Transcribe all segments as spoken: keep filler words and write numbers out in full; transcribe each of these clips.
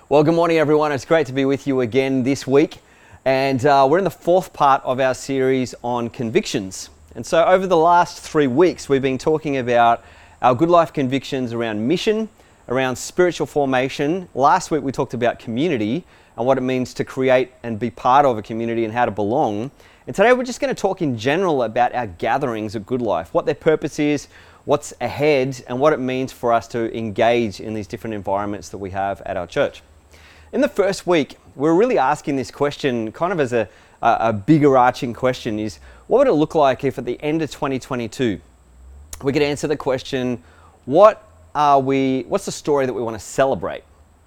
Well, good morning, everyone. It's great to be with you again this week. And uh, we're in the fourth part of our series on convictions. And so over the last three weeks, we've been talking about our Good Life convictions around mission, around spiritual formation. Last week, we talked about community and what it means to create and be part of a community and how to belong. And today, we're just going to talk in general about our gatherings at Good Life, what their purpose is, what's ahead, and what it means for us to engage in these different environments that we have at our church. In the first week, we're really asking this question kind of as a, a, a bigger arching question is, what would it look like if at the end of twenty twenty-two, we could answer the question, what are we, what's the story that we want to celebrate?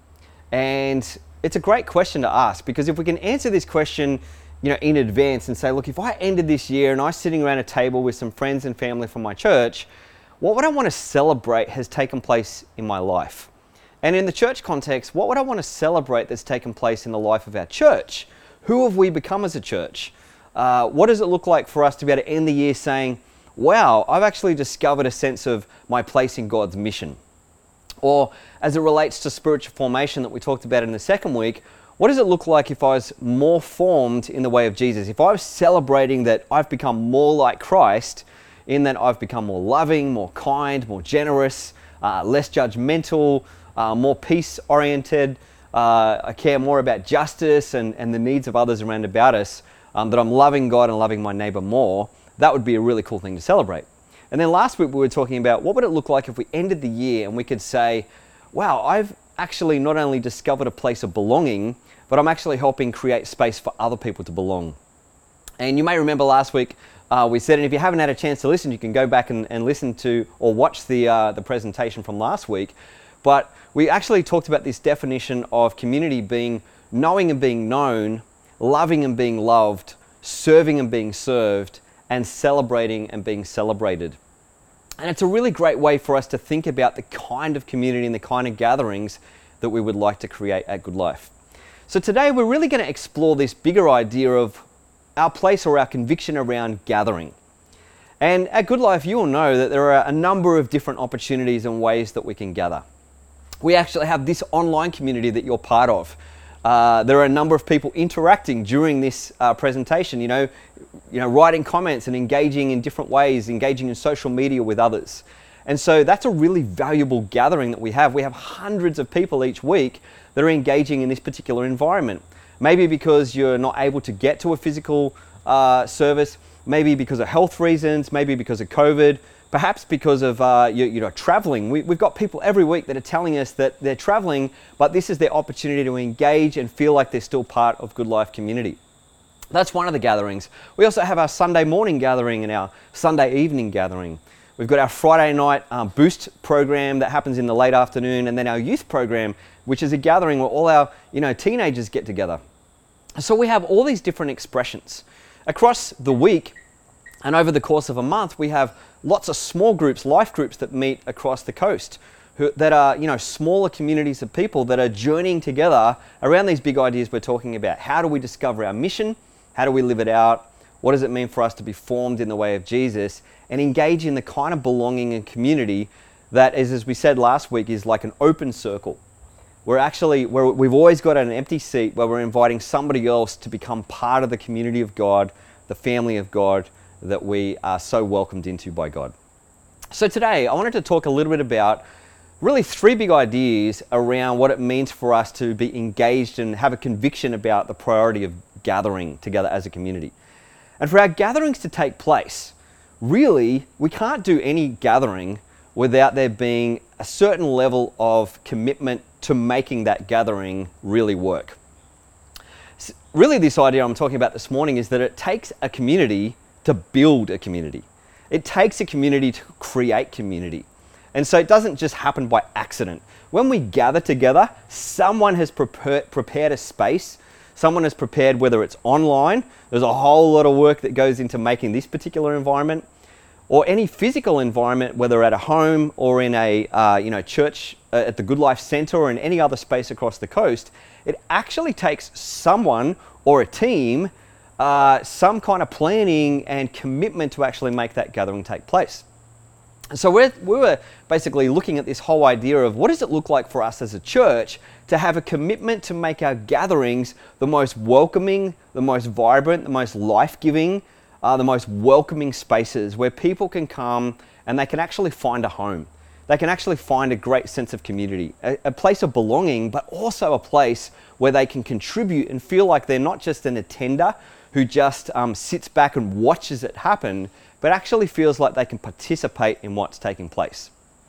And it's a great question to ask, because if we can answer this question you know, in advance and say, look, if I ended this year and I was sitting around a table with some friends and family from my church, what would I want to celebrate has taken place in my life? And in the church context, what would I want to celebrate that's taken place in the life of our church? Who have we become as a church? Uh, what does it look like for us to be able to end the year saying, wow, I've actually discovered a sense of my place in God's mission? Or as it relates to spiritual formation that we talked about in the second week, what does it look like if I was more formed in the way of Jesus? If I was celebrating that I've become more like Christ, in that I've become more loving, more kind, more generous, uh, less judgmental, Uh, more peace-oriented, uh, I care more about justice and, and the needs of others around about us, um, that I'm loving God and loving my neighbor more, that would be a really cool thing to celebrate. And then last week we were talking about what would it look like if we ended the year and we could say, wow, I've actually not only discovered a place of belonging, but I'm actually helping create space for other people to belong. And you may remember last week uh, we said, and if you haven't had a chance to listen, you can go back and, and listen to or watch the, uh, the presentation from last week. But we actually talked about this definition of community being knowing and being known, loving and being loved, serving and being served, and celebrating and being celebrated. And it's a really great way for us to think about the kind of community and the kind of gatherings that we would like to create at Good Life. So today we're really going to explore this bigger idea of our place or our conviction around gathering. And at Good Life, you will know that there are a number of different opportunities and ways that we can gather. We actually have this online community that you're part of. Uh, there are a number of people interacting during this uh, presentation, you know, you know, writing comments and engaging in different ways, engaging in social media with others. And so that's a really valuable gathering that we have. We have hundreds of people each week that are engaging in this particular environment. Maybe because you're not able to get to a physical uh, service, maybe because of health reasons, maybe because of COVID, perhaps because of uh, you, you know, traveling. We, we've got people every week that are telling us that they're traveling, but this is their opportunity to engage and feel like they're still part of Good Life community. That's one of the gatherings. We also have our Sunday morning gathering and our Sunday evening gathering. We've got our Friday night um, Boost program that happens in the late afternoon, and then our youth program, which is a gathering where all our you know, teenagers get together. So we have all these different expressions. Across the week, and over the course of a month, we have lots of small groups, life groups that meet across the coast who, that are, you know, smaller communities of people that are journeying together around these big ideas we're talking about. How do we discover our mission? How do we live it out? What does it mean for us to be formed in the way of Jesus and engage in the kind of belonging and community that is, as we said last week, is like an open circle. We're actually, we're, we've always got an empty seat where we're inviting somebody else to become part of the community of God, the family of God, that we are so welcomed into by God. So today, I wanted to talk a little bit about really three big ideas around what it means for us to be engaged and have a conviction about the priority of gathering together as a community. And for our gatherings to take place, really, we can't do any gathering without there being a certain level of commitment to making that gathering really work. Really, this idea I'm talking about this morning is that it takes a community to build a community. It takes a community to create community. And so it doesn't just happen by accident. When we gather together, someone has prepared, prepared a space, someone has prepared, whether it's online, there's a whole lot of work that goes into making this particular environment, or any physical environment, whether at a home or in a uh, you know, church uh, at the Good Life Center or in any other space across the coast, it actually takes someone or a team Uh, some kind of planning and commitment to actually make that gathering take place. So we're, we were basically looking at this whole idea of what does it look like for us as a church to have a commitment to make our gatherings the most welcoming, the most vibrant, the most life-giving, uh, the most welcoming spaces where people can come and they can actually find a home. They can actually find a great sense of community, a, a place of belonging, but also a place where they can contribute and feel like they're not just an attender who just um, sits back and watches it happen, but actually feels like they can participate in what's taking place.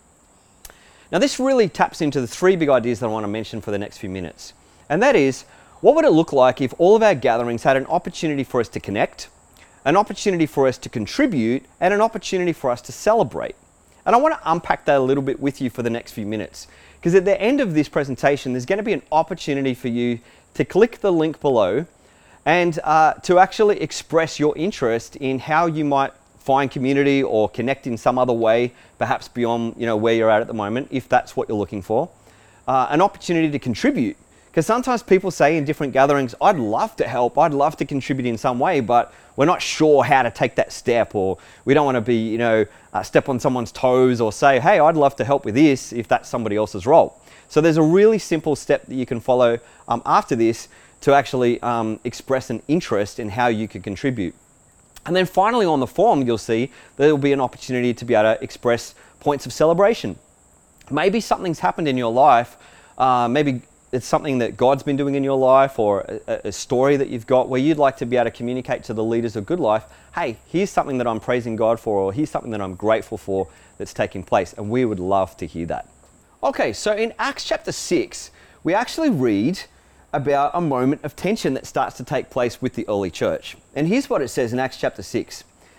Now, this really taps into the three big ideas that I want to mention for the next few minutes. And that is, what would it look like if all of our gatherings had an opportunity for us to connect, an opportunity for us to contribute, and an opportunity for us to celebrate? And I want to unpack that a little bit with you for the next few minutes, because at the end of this presentation, there's going to be an opportunity for you to click the link below and uh, to actually express your interest in how you might find community or connect in some other way, perhaps beyond you know where you're at at the moment, if that's what you're looking for. Uh, an opportunity to contribute, because sometimes people say in different gatherings, I'd love to help, I'd love to contribute in some way, but we're not sure how to take that step, or we don't want to be, you know, uh, step on someone's toes or say, hey, I'd love to help with this if that's somebody else's role. So there's a really simple step that you can follow um, after this to actually um, express an interest in how you could contribute. And then finally on the form, you'll see there will be an opportunity to be able to express points of celebration. Maybe something's happened in your life, uh, maybe it's something that God's been doing in your life, or a, a story that you've got where you'd like to be able to communicate to the leaders of Good Life, hey, here's something that I'm praising God for, or here's something that I'm grateful for that's taking place, and we would love to hear that. Okay, so in Acts chapter six, we actually read about a moment of tension that starts to take place with the early church. And here's what it says in Acts chapter six.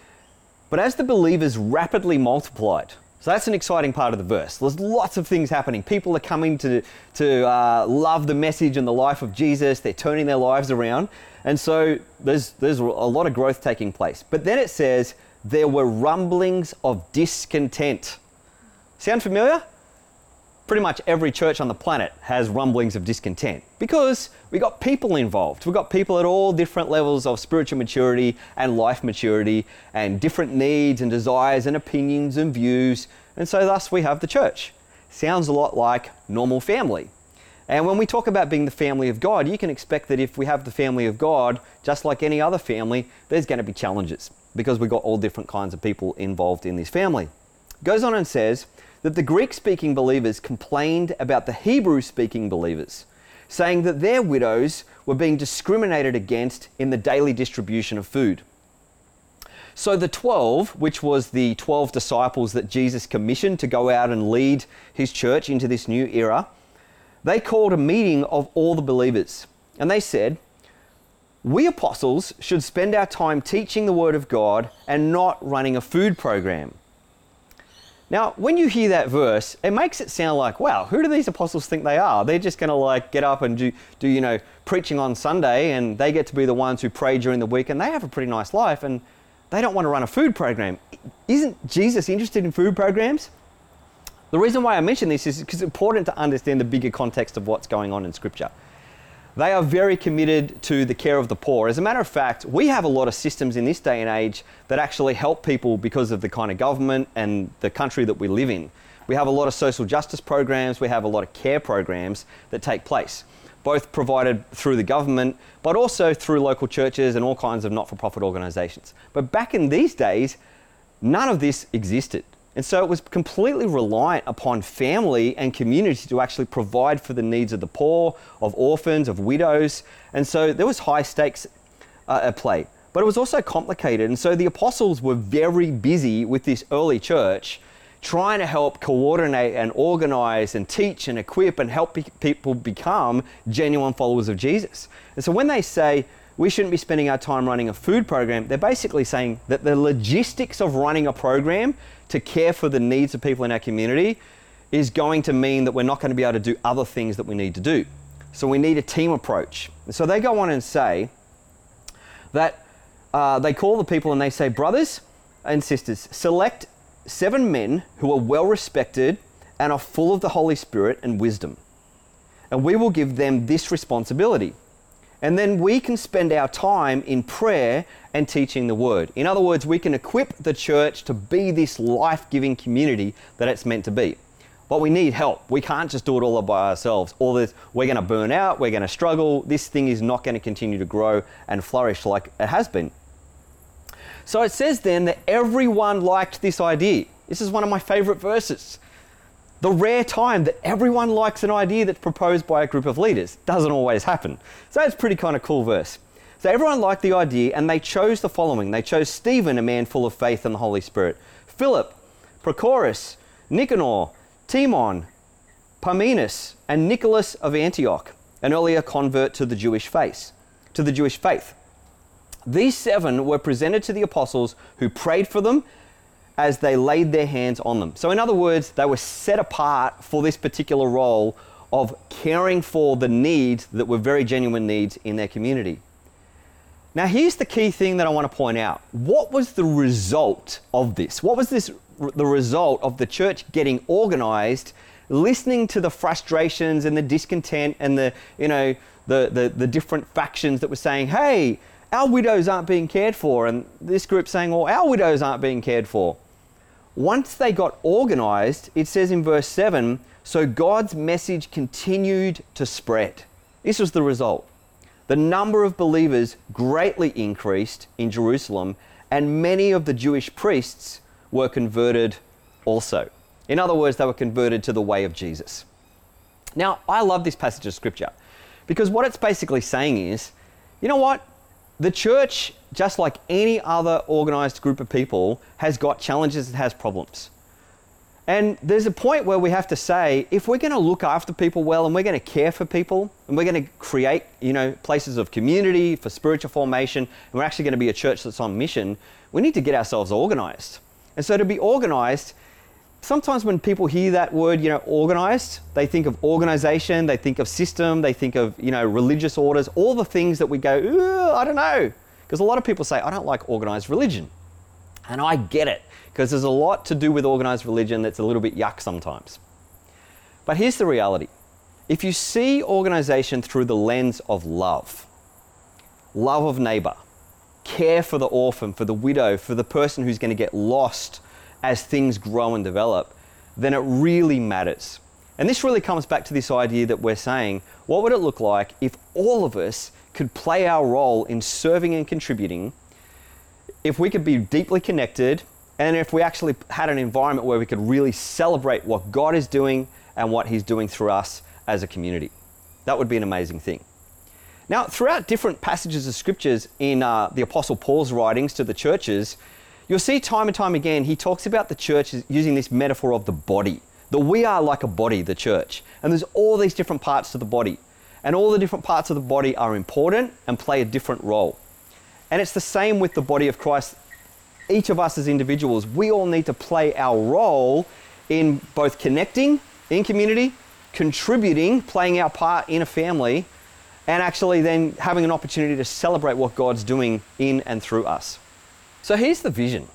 But as the believers rapidly multiplied, so that's an exciting part of the verse. There's lots of things happening. People are coming to, to uh, love the message and the life of Jesus. They're turning their lives around. And so there's, there's a lot of growth taking place. But then it says, there were rumblings of discontent. Sound familiar? Pretty much every church on the planet has rumblings of discontent because we got people involved. We've got people at all different levels of spiritual maturity and life maturity and different needs and desires and opinions and views. And so thus we have the church. Sounds a lot like normal family. And when we talk about being the family of God, you can expect that if we have the family of God, just like any other family, there's going to be challenges because we've got all different kinds of people involved in this family. Goes on and says that the Greek-speaking believers complained about the Hebrew-speaking believers, saying that their widows were being discriminated against in the daily distribution of food. So the twelve, which was the twelve disciples that Jesus commissioned to go out and lead his church into this new era, they called a meeting of all the believers. And they said, we apostles should spend our time teaching the word of God and not running a food program. Now, when you hear that verse, it makes it sound like, wow, who do these apostles think they are? They're just going to like get up and do, do, you know, preaching on Sunday, and they get to be the ones who pray during the week, and they have a pretty nice life, and they don't want to run a food program. Isn't Jesus interested in food programs? The reason why I mention this is because it's important to understand the bigger context of what's going on in Scripture. They are very committed to the care of the poor. As a matter of fact, we have a lot of systems in this day and age that actually help people because of the kind of government and the country that we live in. We have a lot of social justice programs, we have a lot of care programs that take place, both provided through the government, but also through local churches and all kinds of not-for-profit organizations. But back in these days, none of this existed. And so it was completely reliant upon family and community to actually provide for the needs of the poor, of orphans, of widows. And so there was high stakes uh, at play. But it was also complicated. And so the apostles were very busy with this early church trying to help coordinate and organize and teach and equip and help pe- people become genuine followers of Jesus. And so when they say, we shouldn't be spending our time running a food program, they're basically saying that the logistics of running a program to care for the needs of people in our community is going to mean that we're not going to be able to do other things that we need to do. So we need a team approach. So they go on and say that uh, they call the people and they say, brothers and sisters, select seven men who are well respected and are full of the Holy Spirit and wisdom. And we will give them this responsibility. And then we can spend our time in prayer and teaching the word. In other words, we can equip the church to be this life-giving community that it's meant to be. But we need help. We can't just do it all by ourselves. All this, we're going to burn out, we're going to struggle. This thing is not going to continue to grow and flourish like it has been. So it says then that everyone liked this idea. This is one of my favorite verses. The rare time that everyone likes an idea that's proposed by a group of leaders. Doesn't always happen. So it's a pretty kind of cool verse. So everyone liked the idea and they chose the following. They chose Stephen, a man full of faith and the Holy Spirit, Philip, Prochorus, Nicanor, Timon, Parmenas, and Nicholas of Antioch, an earlier convert to the Jewish faith. To the Jewish faith. These seven were presented to the apostles who prayed for them as they laid their hands on them. So in other words, they were set apart for this particular role of caring for the needs that were very genuine needs in their community. Now here's the key thing that I want to point out. What was the result of this? What was this the result of the church getting organized, listening to the frustrations and the discontent and the, you know, the, the, the different factions that were saying, hey, our widows aren't being cared for, and this group saying, well, our widows aren't being cared for. Once they got organized, it says in verse seven, so God's message continued to spread. This was the result. The number of believers greatly increased in Jerusalem, and many of the Jewish priests were converted also. In other words, they were converted to the way of Jesus. Now, I love this passage of scripture because what it's basically saying is, you know what? The church, just like any other organized group of people, has got challenges and has problems. And there's a point where we have to say, if we're going to look after people well and we're going to care for people and we're going to create, you know, places of community for spiritual formation, and we're actually going to be a church that's on mission, we need to get ourselves organized. And so to be organized, sometimes when people hear that word, you know, organized, they think of organization, they think of system, they think of, you know, religious orders, all the things that we go, ooh, I don't know. Because a lot of people say, I don't like organized religion. And I get it, because there's a lot to do with organized religion that's a little bit yuck sometimes. But here's the reality. If you see organization through the lens of love, love of neighbor, care for the orphan, for the widow, for the person who's going to get lost as things grow and develop, then it really matters. And this really comes back to this idea that we're saying, what would it look like if all of us could play our role in serving and contributing, if we could be deeply connected, and if we actually had an environment where we could really celebrate what God is doing and what He's doing through us as a community. That would be an amazing thing. Now, throughout different passages of scriptures in uh, the Apostle Paul's writings to the churches, you'll see time and time again, he talks about the church using this metaphor of the body. That we are like a body, the church. And there's all these different parts to the body. And all the different parts of the body are important and play a different role. And it's the same with the body of Christ. Each of us as individuals, we all need to play our role in both connecting in community, contributing, playing our part in a family, and actually then having an opportunity to celebrate what God's doing in and through us. So here's the vision.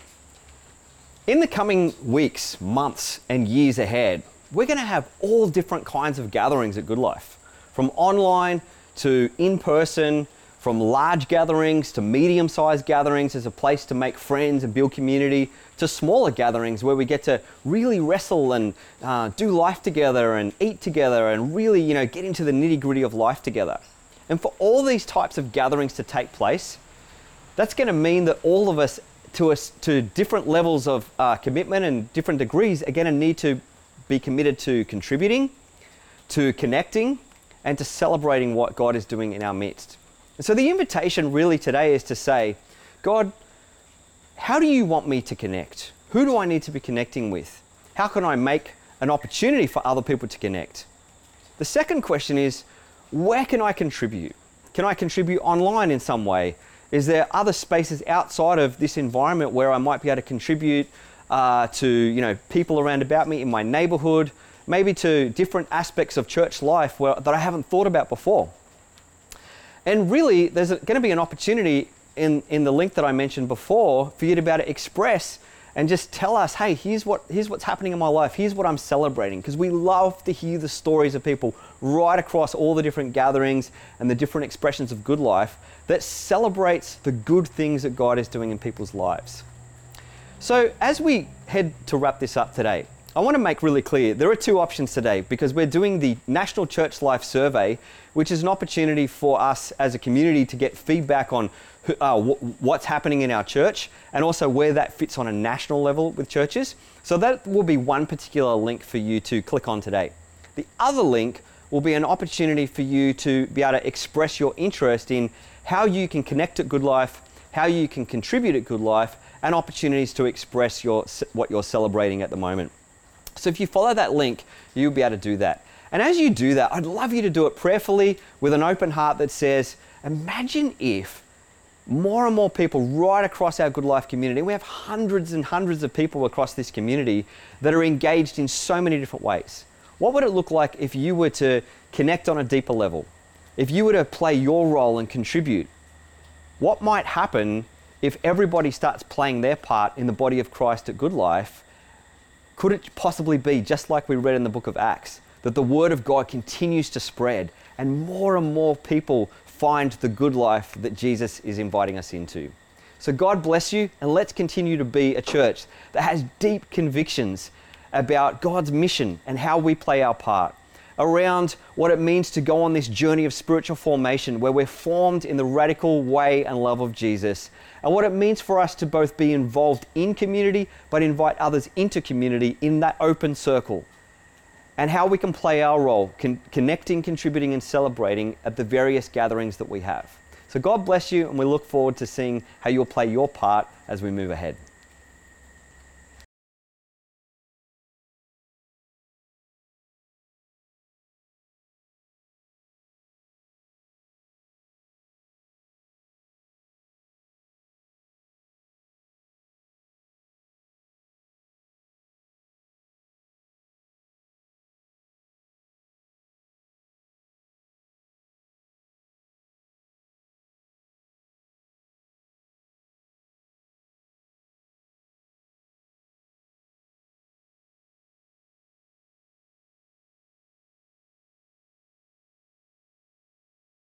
In the coming weeks, months, and years ahead, we're going to have all different kinds of gatherings at Good Life. From online to in-person, from large gatherings to medium-sized gatherings as a place to make friends and build community, to smaller gatherings where we get to really wrestle and uh, do life together and eat together and really, you know, get into the nitty-gritty of life together. And for all these types of gatherings to take place, that's going to mean that all of us, to us, to different levels of uh, commitment and different degrees, are going to need to be committed to contributing, to connecting, and to celebrating what God is doing in our midst. And so the invitation really today is to say, God, how do you want me to connect? Who do I need to be connecting with? How can I make an opportunity for other people to connect? The second question is, where can I contribute? Can I contribute online in some way? Is there other spaces outside of this environment where I might be able to contribute uh, to, you know, people around about me in my neighborhood, maybe to different aspects of church life where, that I haven't thought about before? And really, there's going to be an opportunity in, in the link that I mentioned before for you to be able to express and just tell us, hey, here's what here's what's happening in my life. Here's what I'm celebrating. Because we love to hear the stories of people right across all the different gatherings and the different expressions of good life that celebrates the good things that God is doing in people's lives. So as we head to wrap this up today, I want to make really clear there are two options today, because we're doing the National Church Life Survey, which is an opportunity for us as a community to get feedback on who, uh, w- what's happening in our church, and also where that fits on a national level with churches. So that will be one particular link for you to click on today. The other link will be an opportunity for you to be able to express your interest in how you can connect at Good Life, how you can contribute at Good Life, and opportunities to express your what you're celebrating at the moment. So if you follow that link, you'll be able to do that. And as you do that, I'd love you to do it prayerfully with an open heart that says, imagine if more and more people right across our Good Life community, we have hundreds and hundreds of people across this community that are engaged in so many different ways. What would it look like if you were to connect on a deeper level? If you were to play your role and contribute? What might happen if everybody starts playing their part in the body of Christ at Good Life? Could it possibly be, just like we read in the book of Acts, that the word of God continues to spread and more and more people find the good life that Jesus is inviting us into? So God bless you, and let's continue to be a church that has deep convictions about God's mission and how we play our part, around what it means to go on this journey of spiritual formation where we're formed in the radical way and love of Jesus, and what it means for us to both be involved in community but invite others into community in that open circle, and how we can play our role, con- connecting, contributing and celebrating at the various gatherings that we have. So God bless you, and we look forward to seeing how you'll play your part as we move ahead.